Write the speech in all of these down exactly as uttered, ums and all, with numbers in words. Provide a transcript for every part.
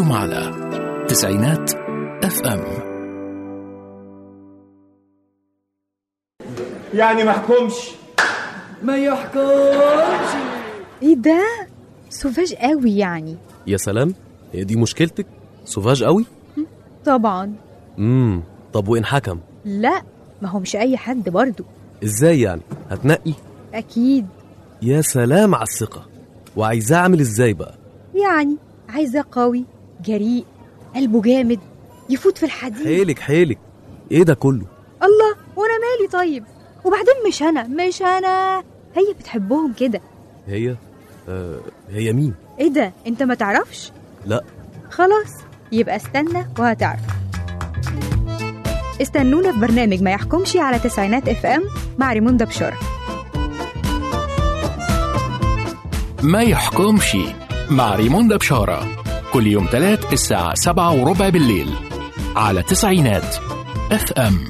أنتم على تسعينات اف ام. يعني ما حكمش ما يحكمش. ايه ده؟ سوفاج قوي يعني. يا سلام، هي دي مشكلتك؟ سوفاج قوي؟ طبعا. امم طب وإن حكم؟ لا، ما هو مش اي حد برضو. ازاي يعني؟ هتنقي؟ اكيد. يا سلام على الثقة. وعايزاه اعمل ازاي بقى؟ يعني عايزاه قوي جريء قلبه جامد يفوت في الحديد. حيلك حيلك، ايه ده كله؟ الله، وانا مالي طيب؟ وبعدين مش انا مش انا هي بتحبهم كده. هي آه هي مين؟ ايه ده، انت ما تعرفش؟ لا. خلاص، يبقى استنى وهتعرف. استنونا في برنامج ما يحكمش على تسعينات اف ام مع ريموندا بشارة. ما يحكمش مع ريموندا بشارة كل يوم تلات الساعة سبعة وربع بالليل على تسعينات اف ام.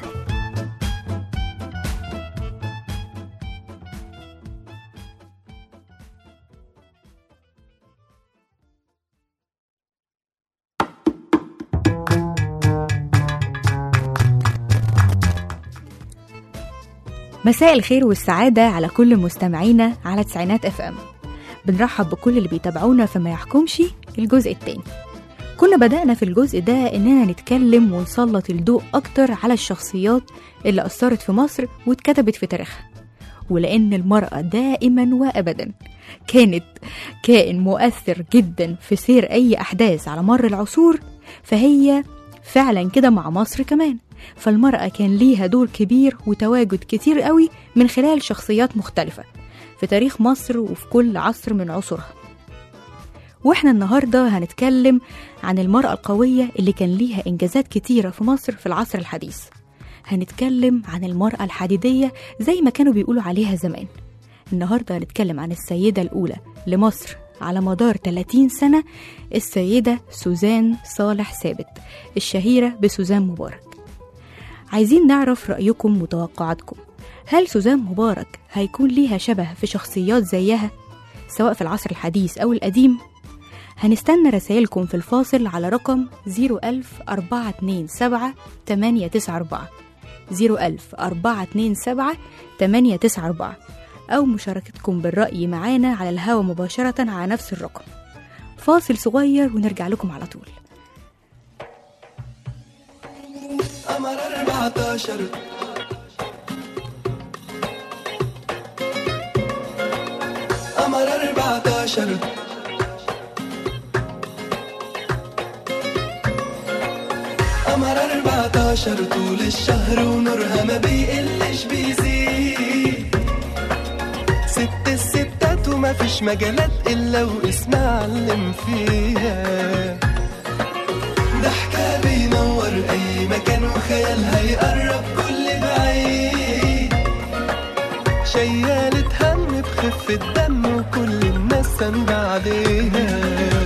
مساء الخير والسعادة على كل مستمعينا على تسعينات اف ام. بنرحب بكل اللي بيتابعونا فما يحكمش الجزء الثاني. كنا بدأنا في الجزء ده إننا نتكلم ونسلط الضوء أكتر على الشخصيات اللي أثرت في مصر واتكتبت في تاريخها، ولأن المرأة دائما وأبدا كانت كائن مؤثر جدا في سير أي أحداث على مر العصور، فهي فعلا كده مع مصر كمان. فالمرأة كان ليها دور كبير وتواجد كتير قوي من خلال شخصيات مختلفة في تاريخ مصر وفي كل عصر من عصورها. واحنا النهاردة هنتكلم عن المرأة القوية اللي كان ليها إنجازات كتيرة في مصر في العصر الحديث. هنتكلم عن المرأة الحديدية زي ما كانوا بيقولوا عليها زمان. النهاردة هنتكلم عن السيدة الأولى لمصر على مدار ثلاثين سنة، السيدة سوزان صالح ثابت، الشهيرة بسوزان مبارك. عايزين نعرف رأيكم وتوقعاتكم. هل سوزان مبارك هيكون ليها شبه في شخصيات زيها سواء في العصر الحديث أو القديم؟ هنستنى رسائلكم في الفاصل على رقم صفر ألف أربعة اتنين سبعة تمانية تسعة أربعة صفر ألف أربعة اتنين سبعة تمانية تسعة أربعة، أو مشاركتكم بالرأي معانا على الهواء مباشرة على نفس الرقم. فاصل صغير ونرجع لكم على طول. قمر أربعتاشر قمر أربعتاشر قمر أربعتاشر طول الشهر ونورها ما بيقلش بيزيد. ست الستات وما فيش مجالات إلا واسمها علم فيها. ضحكة بينور أي مكان وخيالها يقرب كل بعيد. شيالة هم بخفة دم وكل الناس سندة عليها.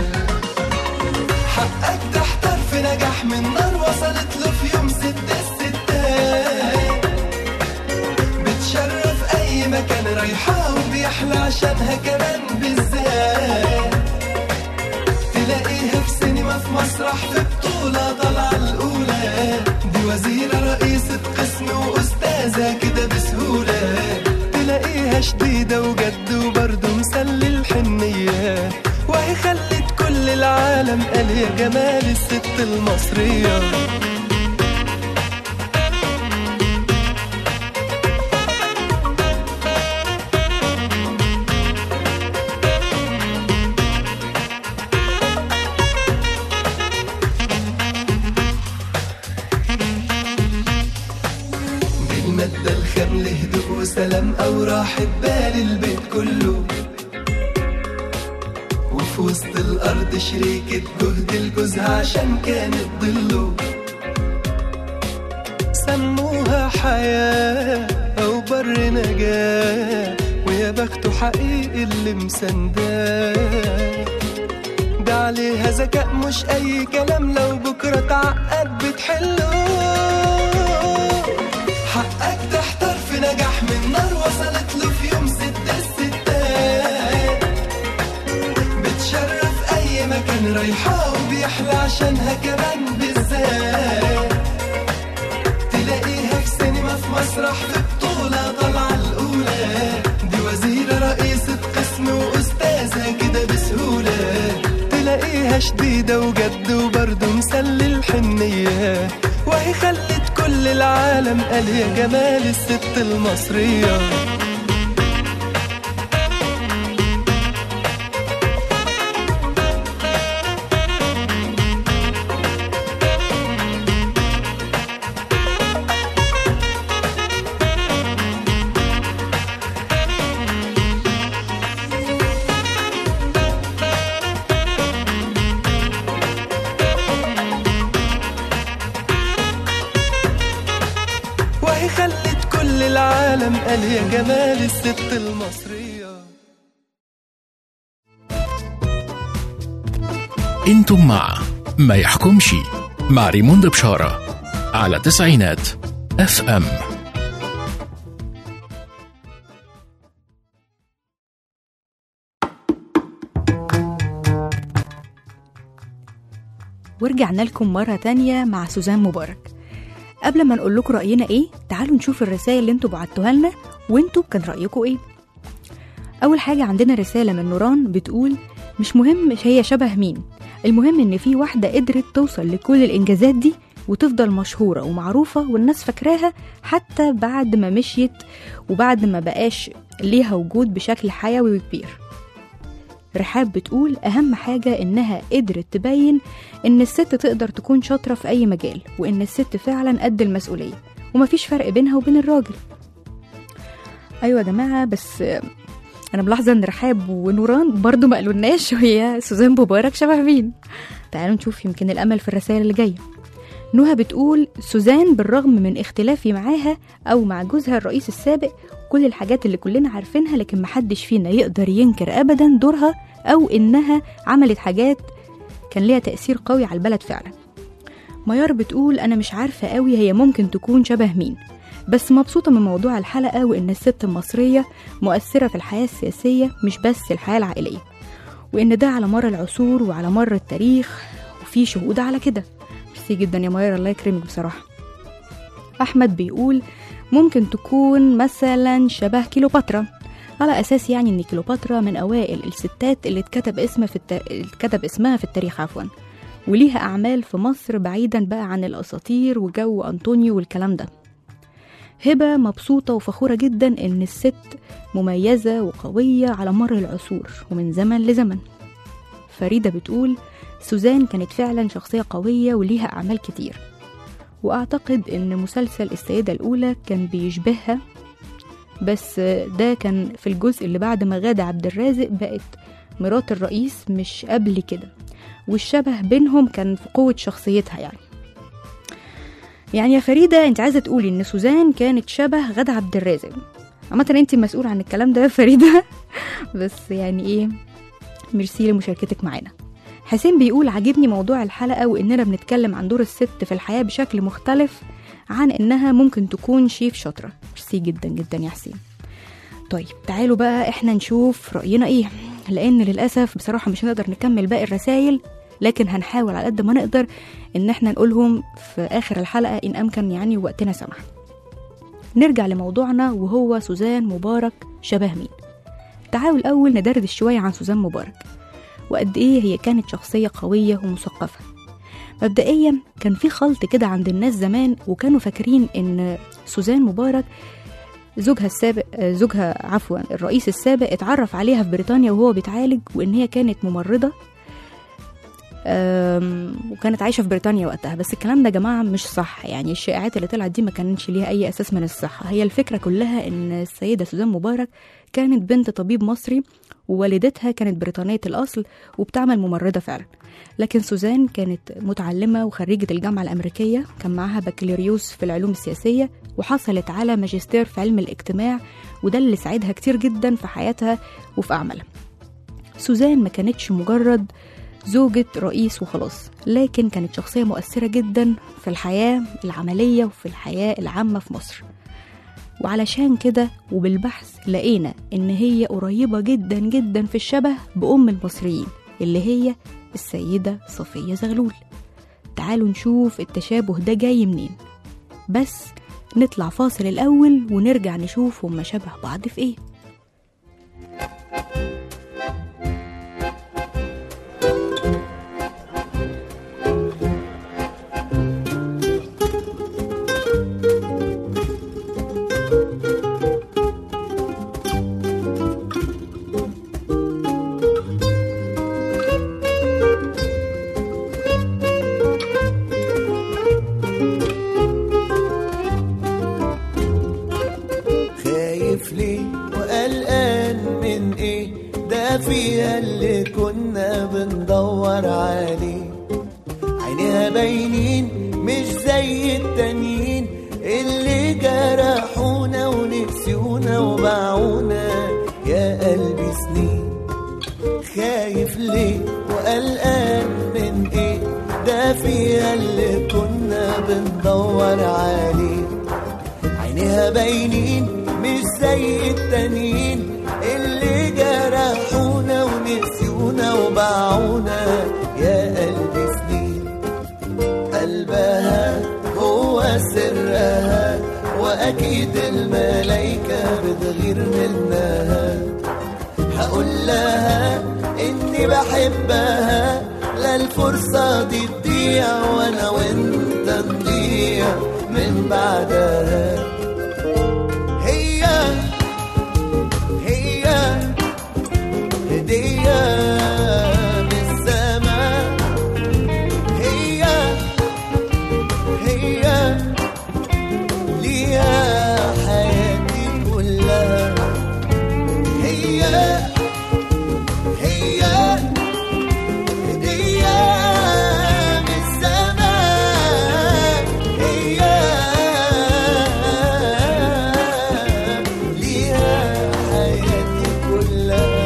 حقك تحتار في نجاح من نار وصلت له في يوم ست الستات. بتشرف أي مكان رايحة وبيحلى عشانها كمان بالذات. تلاقيها في سينما في مسرح في بطولة طالعة الأولى. دي وزيرة رئيسة قسم وأستاذة كده بسهولة. تلاقيها شديدة وجد وبرضه مسلي الحنية. وهي خلت كل العالم قال يا جمال الست المصرية. بالمادة الخام لهدوء وسلام أو راحة بال البيت كله. وفي وسط الأرض شريكة جهد الجوزها عشان كانت ضله. سموها حياة أو بر نجاة ويا بخته حقيقي اللي مسنداه. ده عليها ذكاء مش أي كلام لو بكرة تعقد بتحله. حقك تحتار في نجاح من نار وصلت له في يوم ست الستات. بتشرف أي مكان رايحة وبيحلى عشانها كمان بالذات، تلاقيها في سينما في مسرح في بطولة طالعة الأولى، دي وزيرة رئيسة قسم وأستاذة كده بسهولة، تلاقيها شديدة وجد وبرضه مسلي الحنية، وهي خلت كل العالم قال يا جمال الست المصرية. خلت كل العالم قال يا جمال الست المصرية. انتم مع ما يحكمش مع ريموند بشارة على تسعينات اف ام. ورجعنا لكم مرة تانية مع سوزان مبارك. قبل ما نقول لكم رأينا ايه، تعالوا نشوف الرسائل اللي انتوا بعتوها لنا وانتوا كان رأيكم ايه. اول حاجة عندنا رسالة من نوران بتقول مش مهم مش هي شبه مين، المهم ان في واحدة قدرت توصل لكل الانجازات دي وتفضل مشهورة ومعروفة والناس فاكراها حتى بعد ما مشيت وبعد ما بقاش ليها وجود بشكل حيوي وكبير. رحاب بتقول أهم حاجة إنها قدرت تبين إن الست تقدر تكون شاطرة في أي مجال، وإن الست فعلا قد المسؤولية ومفيش فرق بينها وبين الراجل. أيوة يا جماعة، بس أنا ملاحظة إن رحاب ونوران برضو ما قالولناش وهي سوزان مبارك شبه مين. تعالوا نشوف، يمكن الأمل في الرسائل اللي جاية. نوها بتقول سوزان بالرغم من اختلافي معاها أو مع جوزها الرئيس السابق كل الحاجات اللي كلنا عارفينها، لكن محدش فينا يقدر ينكر أبدا دورها أو إنها عملت حاجات كان ليها تأثير قوي على البلد فعلا. ميار بتقول أنا مش عارفة قوي هي ممكن تكون شبه مين، بس مبسوطة من موضوع الحلقة وإن الست المصرية مؤثرة في الحياة السياسية مش بس الحياة العائلية، وإن ده على مر العصور وعلى مر التاريخ وفي شهود على كده. ميرسي جدا يا ميار، الله يكرمك بصراحة. أحمد بيقول ممكن تكون مثلا شبه كيلوباترا، على أساس يعني إن كيلوباترا من أوائل الستات اللي اتكتب اسمها في الت... اتكتب اسمها في التاريخ عفوا، وليها أعمال في مصر بعيدا بقى عن الأساطير وجو أنطونيو والكلام ده. هبة مبسوطة وفخورة جدا إن الست مميزة وقوية على مر العصور ومن زمن لزمن. فريدة بتقول سوزان كانت فعلا شخصية قوية وليها أعمال كتير، وأعتقد إن مسلسل السيدة الأولى كان بيشبهها، بس ده كان في الجزء اللي بعد ما غادة عبد الرازق بقت مرات الرئيس مش قبل كده، والشبه بينهم كان في قوة شخصيتها. يعني يعني يا فريدة انت عايزة تقولي إن سوزان كانت شبه غادة عبد الرازق؟ عامة انت مسؤول عن الكلام ده يا فريدة بس يعني ايه، ميرسي لمشاركتك معانا. حسين بيقول عجبني موضوع الحلقة وإننا بنتكلم عن دور الست في الحياة بشكل مختلف عن إنها ممكن تكون شيف شاطرة. ميرسي جدا جدا يا حسين. طيب تعالوا بقى إحنا نشوف رأينا إيه، لأن للأسف بصراحة مش هنقدر نكمل باقي الرسايل، لكن هنحاول على قد ما نقدر إن إحنا نقولهم في آخر الحلقة إن أمكن يعني وقتنا سمح. نرجع لموضوعنا وهو سوزان مبارك شبه مين. تعالوا الأول ندردش شوية عن سوزان مبارك وقد ايه هي كانت شخصية قوية ومثقفة. مبدئيا كان في خلط كده عند الناس زمان، وكانوا فاكرين ان سوزان مبارك زوجها السابق زوجها عفوا الرئيس السابق اتعرف عليها في بريطانيا وهو بيتعالج، وان هي كانت ممرضة وكانت عايشة في بريطانيا وقتها. بس الكلام ده يا جماعة مش صح، يعني الشائعات اللي طلعت دي ما كانش ليها اي اساس من الصحة. هي الفكرة كلها ان السيدة سوزان مبارك كانت بنت طبيب مصري ووالدتها كانت بريطانية الأصل وبتعمل ممرضة فعلا، لكن سوزان كانت متعلمة وخريجة الجامعة الأمريكية، كان معها بكالوريوس في العلوم السياسية وحصلت على ماجستير في علم الاجتماع، وده اللي ساعدها كتير جدا في حياتها وفي أعمالها. سوزان ما كانتش مجرد زوجة رئيس وخلاص، لكن كانت شخصية مؤثرة جدا في الحياة العملية وفي الحياة العامة في مصر. وعلشان كده وبالبحث لقينا ان هي قريبة جدا جدا في الشبه بأم المصريين اللي هي السيدة صفية زغلول. تعالوا نشوف التشابه ده جاي منين. بس نطلع فاصل الأول ونرجع نشوف هما شبه بعض في ايه. فيها اللي كنا بندور عليه، عينيها باينين مش زي التانيين اللي جرحونا ونسيونا وباعونا يا قلبي سنين. خايف ليه وقلقان من ايه؟ ده فيها اللي كنا بندور عليه، عينيها باينين مش زي التانيين اللي جرحونا ونسيونا وباعونا يا قلبي سنين. قلبها هو سرها وأكيد الملايكة بتغير منها. هقول لها إني بحبها، لا الفرصة دي تضيع وأنا وإنت نضيع من بعدها. هي هي هدية من السماء، هي هي ليها حياتي كلها. هي هي هدية من السماء، هي ليها حياتي كلها.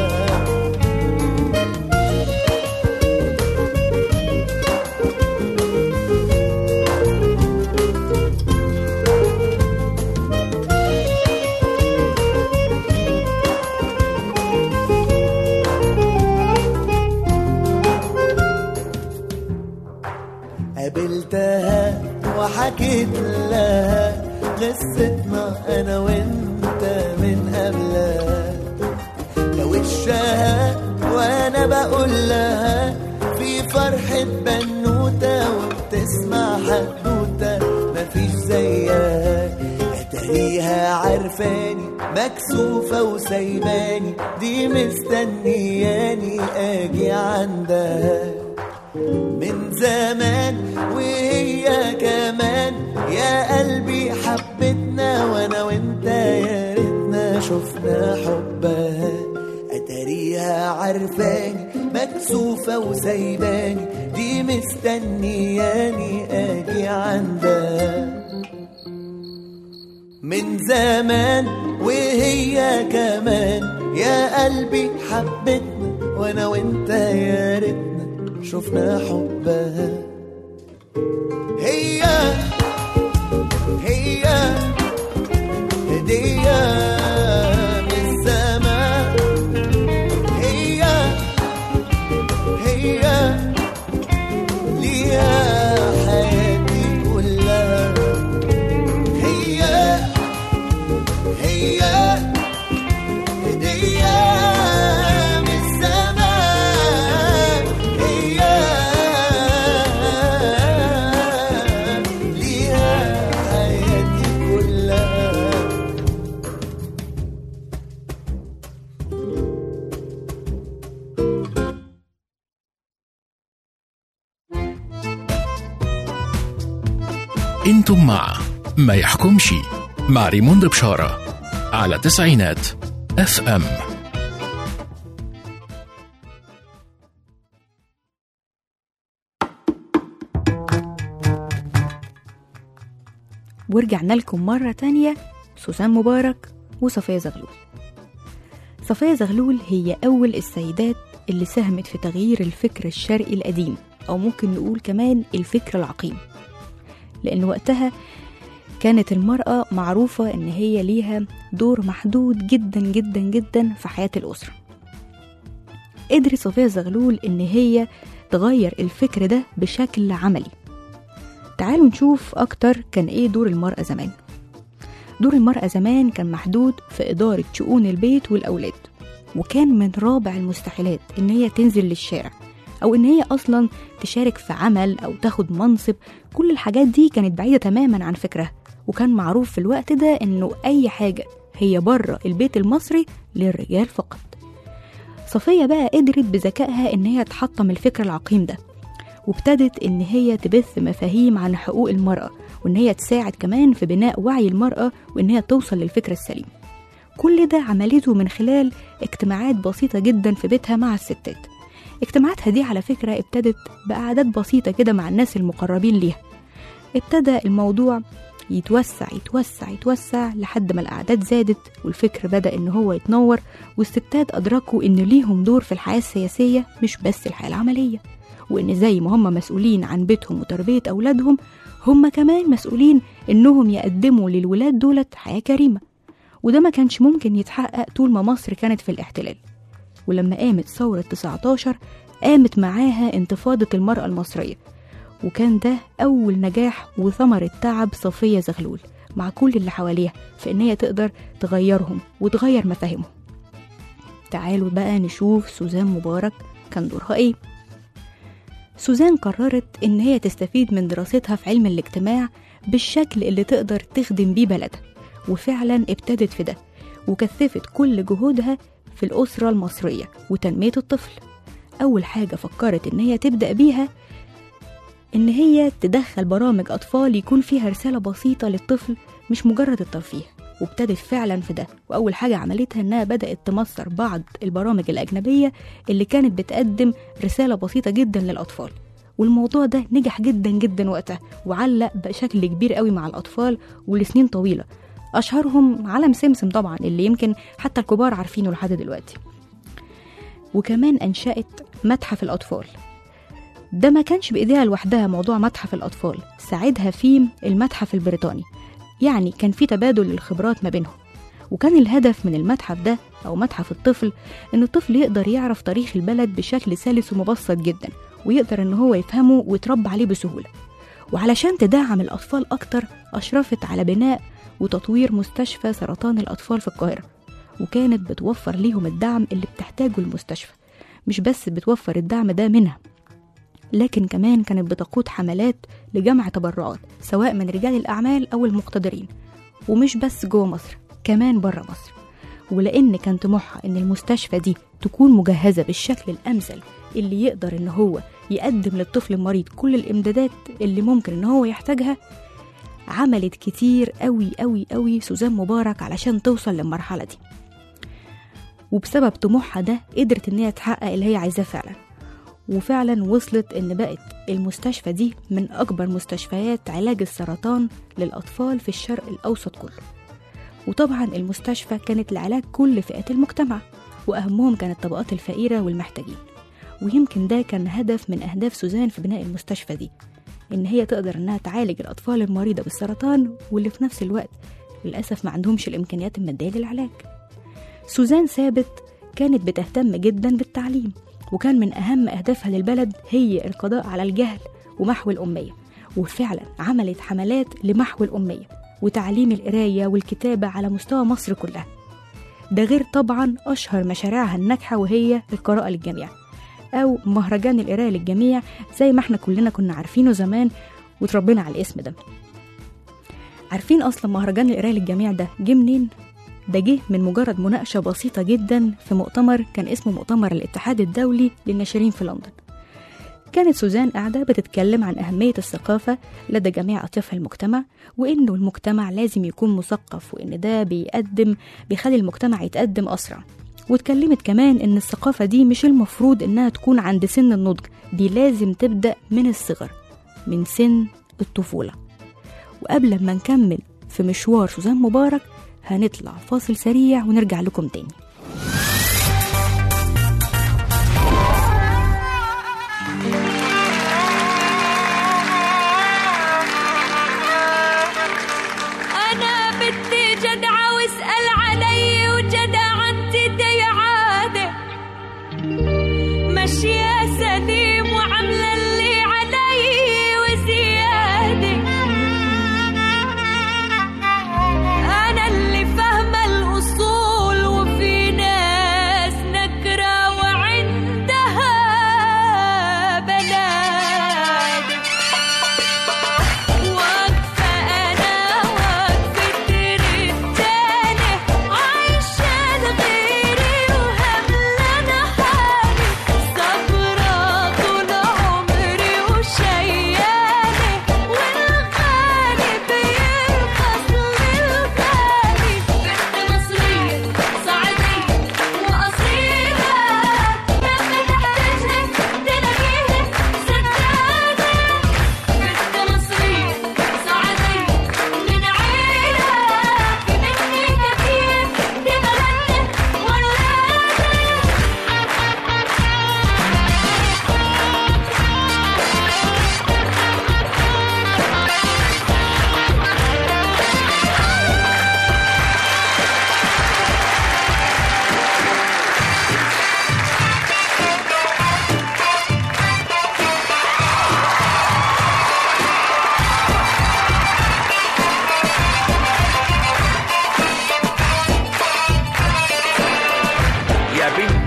قابلتها وحكيت لها قصتنا انا وانت من قبلها، لوشها وانا بقول لها في فرحة بنوتة وبتسمع حدوتة مفيش زيها. اتاريها عارفاني مكسوفة وسايباني، دي مستنياني اجي عندها من زمان وهي كمان يا قلبي حبتنا، وانا وانت يا ريتنا شفنا حبها. اتاريها عارفاني مكسوفة وسايباني، دي مستنياني اجي عندها من زمان وهي كمان يا قلبي حبتنا، وانا وانت يا ريتنا شفنا حبها. هي هي هدية من السماء، هي هي ليها حياتي كلها. هي هي هدية من السماء، هي ليها حياتي كلها. انتم مع ما يحكمش مع ريموند بشارة على تسعينات اف ام. ورجعنا لكم مرة تانية. سوسن مبارك وصفية زغلول. صفية زغلول هي أول السيدات اللي ساهمت في تغيير الفكر الشرقي القديم، أو ممكن نقول كمان الفكر العقيم، لأن وقتها كانت المرأة معروفة إن هي ليها دور محدود جدا جدا جدا في حياة الأسرة. قدرت صفية زغلول إن هي تغير الفكر ده بشكل عملي. تعالوا نشوف أكتر كان إيه دور المرأة زمان. دور المرأة زمان كان محدود في إدارة شؤون البيت والأولاد، وكان من رابع المستحيلات إن هي تنزل للشارع أو إن هي أصلا تشارك في عمل أو تاخد منصب. كل الحاجات دي كانت بعيدة تماما عن فكرها، وكان معروف في الوقت ده إنه أي حاجة هي بره البيت المصري للرجال فقط. صفية بقى قدرت بذكائها إن هي تحطم الفكر العقيم ده، وابتدت إن هي تبث مفاهيم عن حقوق المرأة، وإن هي تساعد كمان في بناء وعي المرأة وإن هي توصل للفكر السليم. كل ده عملته من خلال اجتماعات بسيطة جدا في بيتها مع الستات. اجتماعاتها دي على فكرة ابتدت بقعدات بسيطة كده مع الناس المقربين ليها. ابتدى الموضوع يتوسع يتوسع يتوسع لحد ما الأعداد زادت، والفكر بدأ إن هو يتنور، والستات أدركوا إن ليهم دور في الحياة السياسية مش بس الحياة العملية، وإن زي ما هم مسؤولين عن بيتهم وتربية أولادهم، هم كمان مسؤولين إنهم يقدموا للولاد دولت حياة كريمة. وده ما كانش ممكن يتحقق طول ما مصر كانت في الاحتلال. ولما قامت ثورة تسعتاشر قامت معاها انتفاضة المرأة المصرية، وكان ده أول نجاح وثمرة تعب صفية زغلول مع كل اللي حواليها في إن هي تقدر تغيرهم وتغير مفاهيمهم. تعالوا بقى نشوف سوزان مبارك كان دورها إيه. سوزان قررت إن هي تستفيد من دراستها في علم الاجتماع بالشكل اللي تقدر تخدم بيه بلدها، وفعلا ابتدت في ده، وكثفت كل جهودها في الأسرة المصرية وتنمية الطفل. أول حاجة فكرت إن هي تبدأ بيها إن هي تدخل برامج أطفال يكون فيها رسالة بسيطة للطفل مش مجرد الترفيه، وابتدت فعلا في ده. وأول حاجة عملتها إنها بدأت تمصر بعض البرامج الأجنبية اللي كانت بتقدم رسالة بسيطة جدا للأطفال، والموضوع ده نجح جدا جدا وقتها، وعلق بشكل كبير قوي مع الأطفال ولسنين طويلة. أشهرهم عالم سمسم طبعا، اللي يمكن حتى الكبار عارفينه لحد دلوقتي. وكمان أنشأت متحف الأطفال. ده ما كانش بإيديها لوحدها، موضوع متحف الأطفال ساعدها فيه المتحف البريطاني، يعني كان في تبادل للخبرات ما بينهم. وكان الهدف من المتحف ده أو متحف الطفل إن الطفل يقدر يعرف تاريخ البلد بشكل سلس ومبسط جدا، ويقدر إن هو يفهمه ويتربى عليه بسهولة. وعلشان تدعم الأطفال أكتر أشرفت على بناء وتطوير مستشفى سرطان الأطفال في القاهرة، وكانت بتوفر ليهم الدعم اللي بتحتاجه المستشفى. مش بس بتوفر الدعم ده منها، لكن كمان كانت بتقود حملات لجمع تبرعات سواء من رجال الأعمال أو المقتدرين، ومش بس جوه مصر كمان بره مصر. ولأن كان طموحها إن المستشفى دي تكون مجهزة بالشكل الأمثل اللي يقدر إن هو يقدم للطفل المريض كل الإمدادات اللي ممكن إن هو يحتاجها، عملت كتير قوي قوي قوي سوزان مبارك علشان توصل للمرحلة دي. وبسبب طموحها ده قدرت إن هي تحقق اللي هي عايزاه فعلا، وفعلا وصلت إن بقت المستشفى دي من أكبر مستشفيات علاج السرطان للأطفال في الشرق الأوسط كله. وطبعا المستشفى كانت لعلاج كل فئات المجتمع، وأهمهم كانت الطبقات الفقيرة والمحتاجين. ويمكن ده كان هدف من أهداف سوزان في بناء المستشفى دي، إن هي تقدر إنها تعالج الأطفال المريضة بالسرطان واللي في نفس الوقت للأسف ما عندهمش الإمكانيات المادية للعلاج. سوزان ثابت كانت بتهتم جدا بالتعليم، وكان من أهم أهدافها للبلد هي القضاء على الجهل ومحو الأمية. وفعلا عملت حملات لمحو الأمية وتعليم القراية والكتابة على مستوى مصر كلها. ده غير طبعا أشهر مشاريعها الناجحة وهي القراءة للجميع أو مهرجان القراية للجميع زي ما احنا كلنا كنا عارفينه زمان وتربينا على الاسم ده. عارفين أصلا مهرجان القراية للجميع ده جه منين؟ ده جه من مجرد مناقشة بسيطة جدا في مؤتمر كان اسمه مؤتمر الاتحاد الدولي للناشرين في لندن. كانت سوزان قاعدة بتتكلم عن أهمية الثقافة لدى جميع أطياف المجتمع، وإنه المجتمع لازم يكون مثقف، وإن ده بيقدم بيخلي المجتمع يتقدم أسرع. واتكلمت كمان إن الثقافة دي مش المفروض إنها تكون عند سن النضج، دي لازم تبدأ من الصغر، من سن الطفولة. وقبل ما نكمل في مشوار سوزان مبارك هنطلع فاصل سريع ونرجع لكم تاني. أنا بدي جدعة واسأل علي وجدع أنت دي عادة ماشية سليم وعم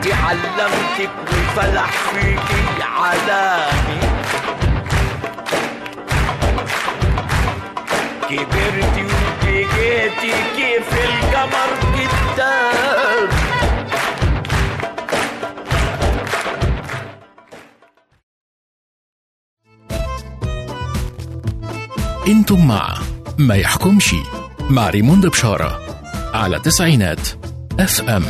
انت علمتك والفلح فيكي علامي، كبرتي وبقيتي كيف القمر قدام. انتم مع ما يحكمش مع ريموند بشارة على تسعينات اف ام.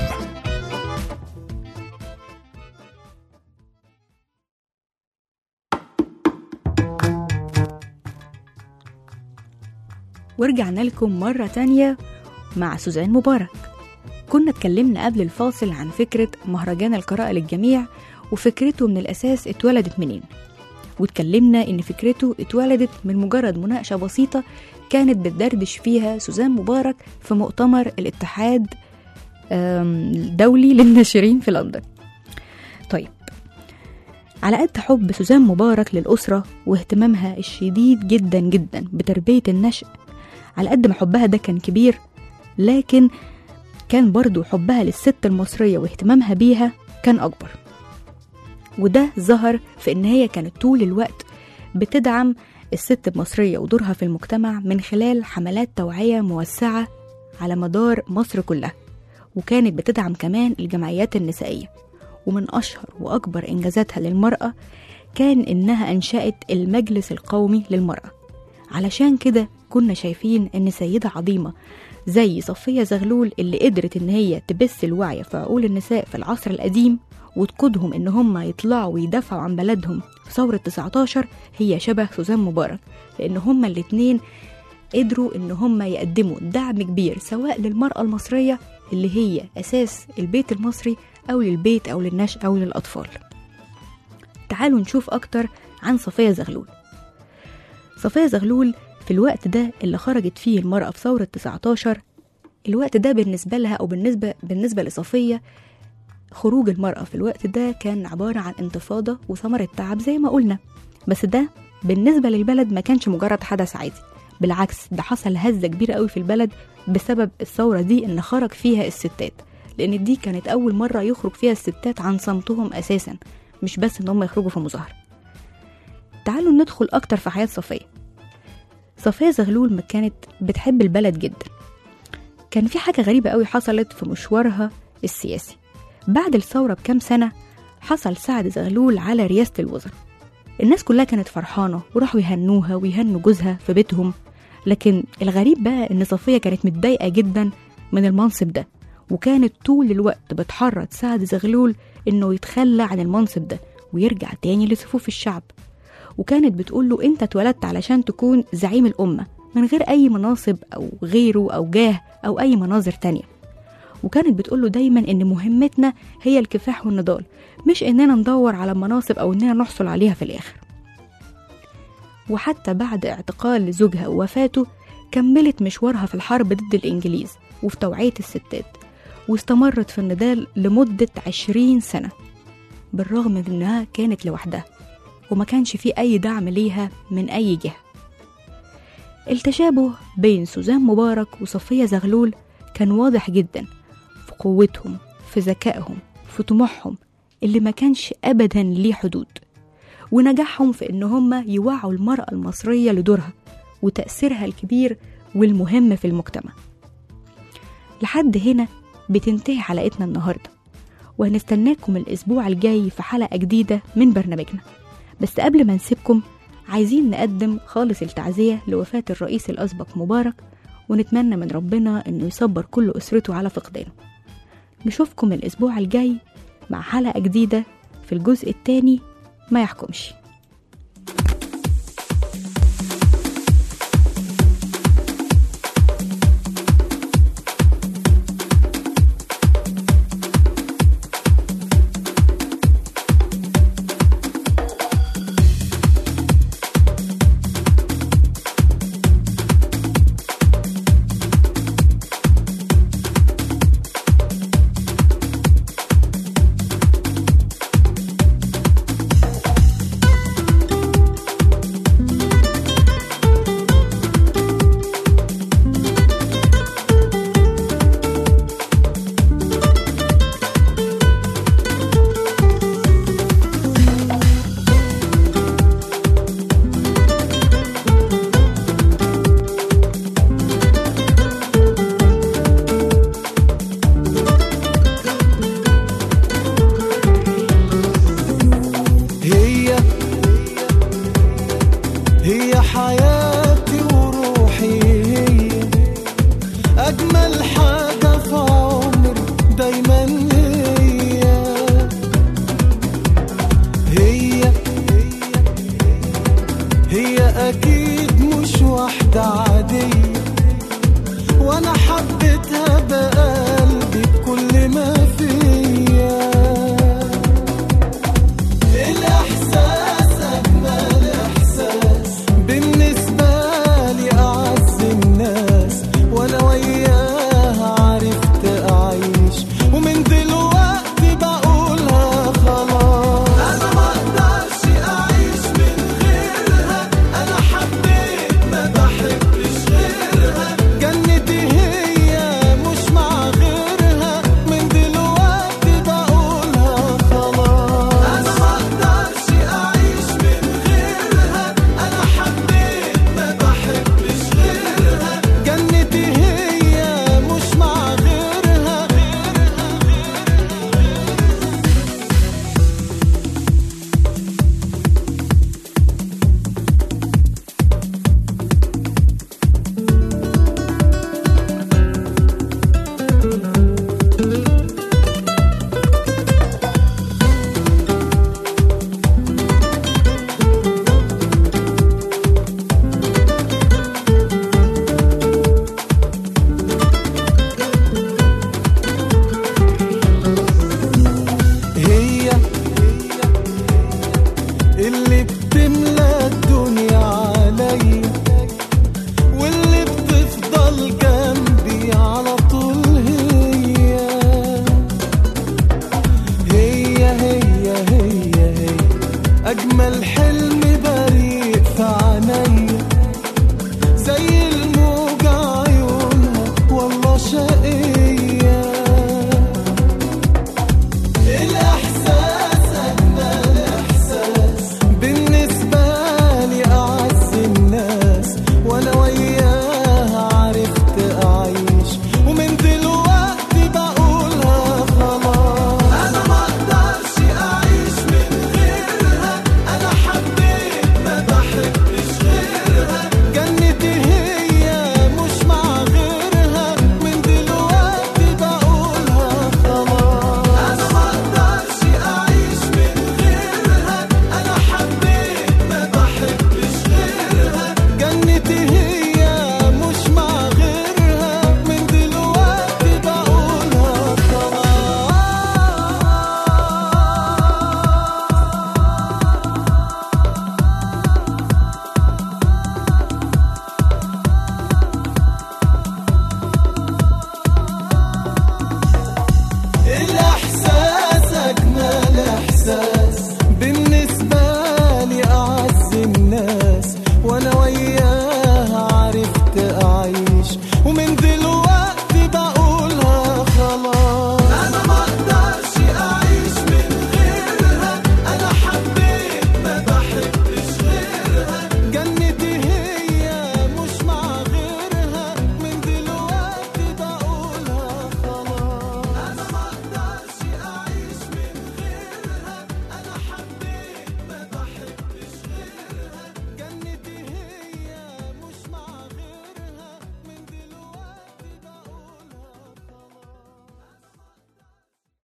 ورجعنا لكم مرة تانية مع سوزان مبارك. كنا اتكلمنا قبل الفاصل عن فكرة مهرجان القراءة للجميع وفكرته من الأساس اتولدت منين، واتكلمنا إن فكرته اتولدت من مجرد مناقشة بسيطة كانت بتدردش فيها سوزان مبارك في مؤتمر الاتحاد الدولي للناشرين في لندن. طيب، على قد حب سوزان مبارك للأسرة واهتمامها الشديد جدا جدا بتربية النشء، على قد ما حبها ده كان كبير، لكن كان برضو حبها للست المصرية واهتمامها بيها كان أكبر. وده ظهر في إن هي كانت طول الوقت بتدعم الست المصرية ودورها في المجتمع من خلال حملات توعية موسعة على مدار مصر كلها، وكانت بتدعم كمان الجمعيات النسائية. ومن أشهر وأكبر إنجازاتها للمرأة كان إنها أنشأت المجلس القومي للمرأة. علشان كده كنا شايفين إن سيدة عظيمة زي صفية زغلول اللي قدرت إن هي تبث الوعي في عقول النساء في العصر القديم وتقودهم إن هم يطلعوا ويدافعوا عن بلدهم في ثورة تسعتاشر، هي شبه سوزان مبارك، لأن هم الاتنين قدروا إن هم يقدموا دعم كبير سواء للمرأة المصرية اللي هي أساس البيت المصري أو للبيت أو للنشء أو للأطفال. تعالوا نشوف أكتر عن صفية زغلول. صفية زغلول في الوقت ده اللي خرجت فيه المرأة في ثورة تسعتاشر، الوقت ده بالنسبة لها أو بالنسبة, بالنسبة لصفية، خروج المرأة في الوقت ده كان عبارة عن انتفاضة وثمرة تعب زي ما قلنا. بس ده بالنسبة للبلد ما كانش مجرد حدث عادي، بالعكس ده حصل هزة كبيرة قوي في البلد بسبب الثورة دي إن خرج فيها الستات، لأن دي كانت أول مرة يخرج فيها الستات عن صمتهم أساسا، مش بس إن هم يخرجوا في مظاهرة. تعالوا ندخل أكتر في حياة صفية. صفية زغلول ما كانت بتحب البلد جدا. كان في حاجة غريبة قوي حصلت في مشوارها السياسي. بعد الثورة بكام سنة حصل سعد زغلول على رئاسة الوزراء. الناس كلها كانت فرحانة وراحوا يهنوها ويهنوا جوزها في بيتهم، لكن الغريب بقى إن صفية كانت متضايقة جدا من المنصب ده، وكانت طول الوقت بتحرض سعد زغلول إنه يتخلى عن المنصب ده ويرجع تاني لصفوف الشعب. وكانت بتقوله أنت اتولدت علشان تكون زعيم الأمة من غير أي مناصب أو غيره أو جاه أو أي مناظر تانية. وكانت بتقوله دايما إن مهمتنا هي الكفاح والنضال، مش إننا ندور على مناصب أو إننا نحصل عليها في الآخر. وحتى بعد اعتقال زوجها ووفاته كملت مشوارها في الحرب ضد الإنجليز وفي توعية الستات، واستمرت في النضال لمدة عشرين سنة، بالرغم من إنها كانت لوحدها وما كانش فيه أي دعم ليها من أي جهة. التشابه بين سوزان مبارك وصفية زغلول كان واضح جدا في قوتهم، في ذكائهم، في طموحهم اللي ما كانش أبدا ليه حدود، ونجاحهم في إن هم يوعوا المرأة المصرية لدورها وتأثيرها الكبير والمهم في المجتمع. لحد هنا بتنتهي حلقتنا النهاردة، وهنستناكم الأسبوع الجاي في حلقة جديدة من برنامجنا. بس قبل ما نسيبكم عايزين نقدم خالص التعزية لوفاة الرئيس الأسبق مبارك، ونتمنى من ربنا إنه يصبر كل أسرته على فقدانه. نشوفكم الأسبوع الجاي مع حلقة جديدة في الجزء الثاني ما يحكمش.